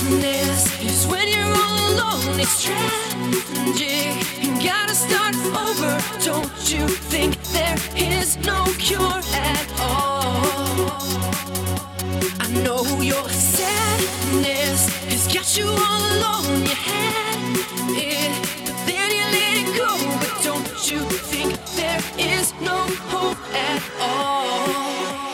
sadness is when you're all alone. It's tragic. You gotta start over. Don't you think there is no cure at all? I know your sadness has got you all alone. You had it, but then you let it go. But don't you think there is no hope at all?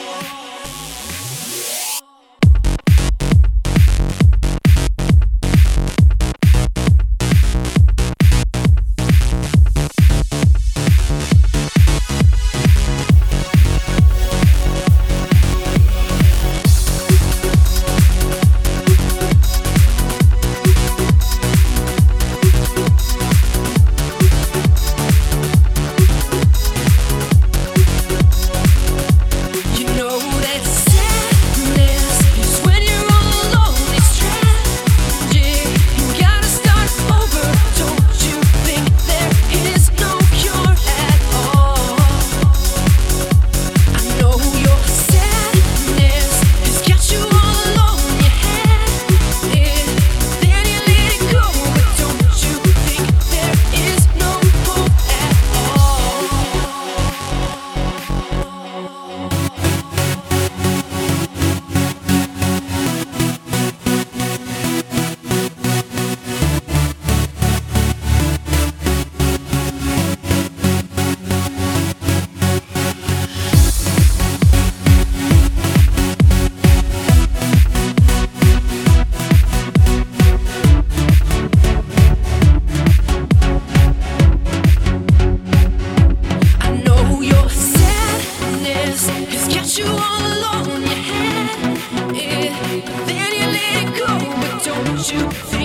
You all alone, you had it, but then you let it go. But don't you